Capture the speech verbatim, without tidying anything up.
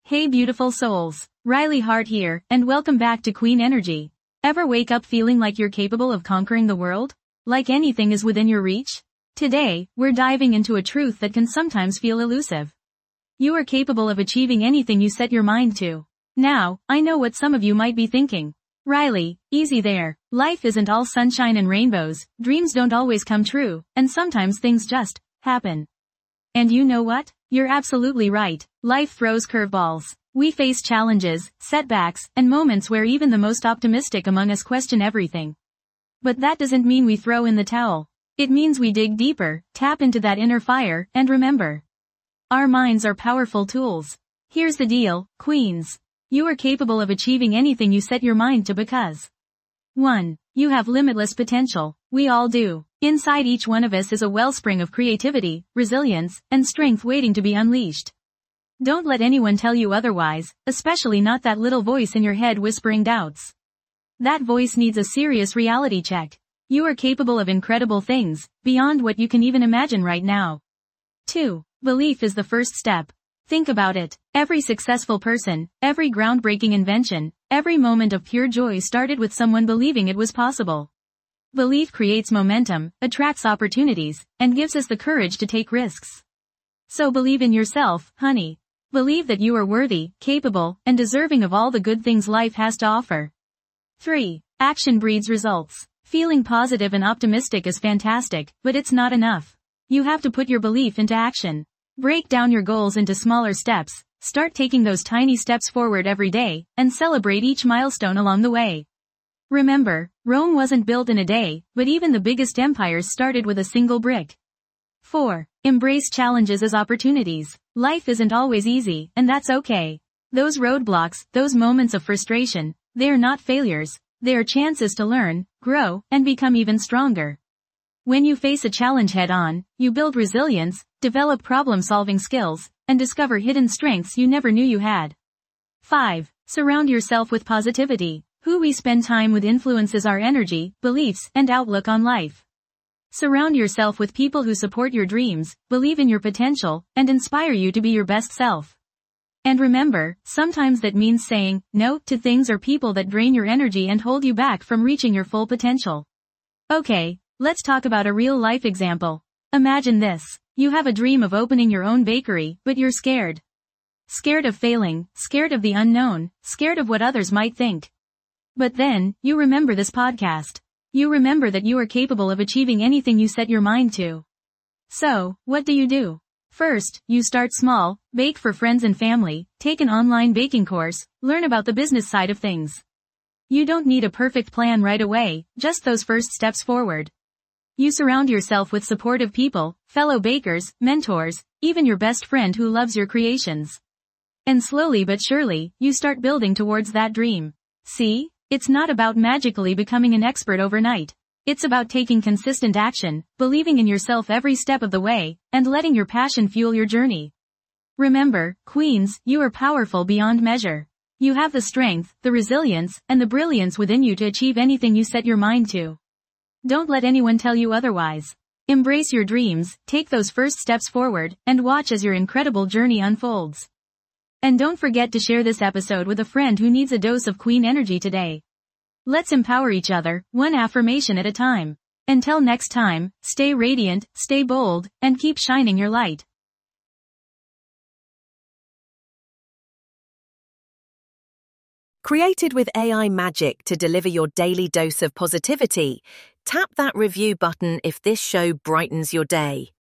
Hey beautiful souls, Riley Hart here, and welcome back to Queen Energy. Ever wake up feeling like you're capable of conquering the world? Like anything is within your reach? Today, we're diving into a truth that can sometimes feel elusive. You are capable of achieving anything you set your mind to. Now, I know what some of you might be thinking. Riley, easy there. Life isn't all sunshine and rainbows, dreams don't always come true, and sometimes things just happen. And you know what? You're absolutely right. Life throws curveballs. We face challenges, setbacks, and moments where even the most optimistic among us question everything. But that doesn't mean we throw in the towel. It means we dig deeper, tap into that inner fire, and remember. Our minds are powerful tools. Here's the deal, Queens. You are capable of achieving anything you set your mind to because one. You have limitless potential. We all do. Inside each one of us is a wellspring of creativity, resilience, and strength waiting to be unleashed. Don't let anyone tell you otherwise, especially not that little voice in your head whispering doubts. That voice needs a serious reality check. You are capable of incredible things, beyond what you can even imagine right now. two. Belief is the first step. Think about it. Every successful person, every groundbreaking invention, every moment of pure joy started with someone believing it was possible. Belief creates momentum, attracts opportunities, and gives us the courage to take risks. So believe in yourself, honey. Believe that you are worthy, capable, and deserving of all the good things life has to offer. three. Action breeds results. Feeling positive and optimistic is fantastic, but it's not enough. You have to put your belief into action. Break down your goals into smaller steps, start taking those tiny steps forward every day, and celebrate each milestone along the way. Remember, Rome wasn't built in a day, but even the biggest empires started with a single brick. four. Embrace challenges as opportunities. Life isn't always easy, and that's okay. Those roadblocks, those moments of frustration, they are not failures, they are chances to learn, grow, and become even stronger. When you face a challenge head-on, you build resilience, develop problem-solving skills, and discover hidden strengths you never knew you had. five. Surround yourself with positivity. Who we spend time with influences our energy, beliefs, and outlook on life. Surround yourself with people who support your dreams, believe in your potential, and inspire you to be your best self. And remember, sometimes that means saying no to things or people that drain your energy and hold you back from reaching your full potential. Okay, let's talk about a real-life example. Imagine this. You have a dream of opening your own bakery, but you're scared. Scared of failing, scared of the unknown, scared of what others might think. But then, you remember this podcast. You remember that you are capable of achieving anything you set your mind to. So, what do you do? First, you start small, bake for friends and family, take an online baking course, learn about the business side of things. You don't need a perfect plan right away, just those first steps forward. You surround yourself with supportive people, fellow bakers, mentors, even your best friend who loves your creations. And slowly but surely, you start building towards that dream. See? It's not about magically becoming an expert overnight. It's about taking consistent action, believing in yourself every step of the way, and letting your passion fuel your journey. Remember, Queens, you are powerful beyond measure. You have the strength, the resilience, and the brilliance within you to achieve anything you set your mind to. Don't let anyone tell you otherwise. Embrace your dreams, take those first steps forward, and watch as your incredible journey unfolds. And don't forget to share this episode with a friend who needs a dose of Queen Energy today. Let's empower each other, one affirmation at a time. Until next time, stay radiant, stay bold, and keep shining your light. Created with A I magic to deliver your daily dose of positivity, tap that review button if this show brightens your day.